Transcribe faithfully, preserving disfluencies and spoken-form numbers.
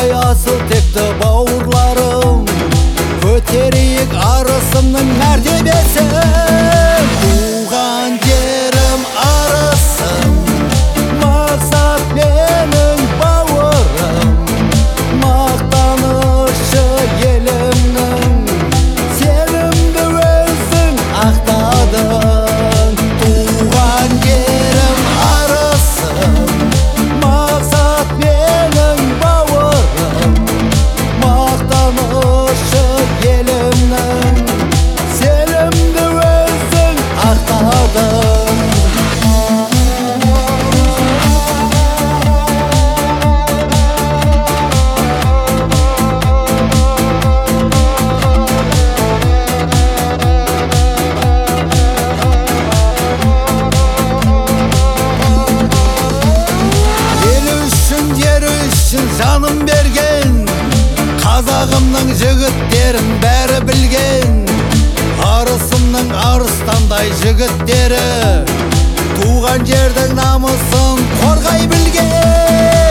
Ай асыл текті бауырларым, көтерейік арысымның мәртебесін. Туған жерім арысым, мақсат менің бауырым, мақтанышы елімнің, сенімді өзің ақтадың. Туған жерім арысым, мақсат менің бауырым, мақтанышы елімнің, сенімді өзің ақтадың. Жаным берген қазағымның жігіттерін бәрі білген, арысымның арыстандай жігіттері туған жердің намысын қорғай білген.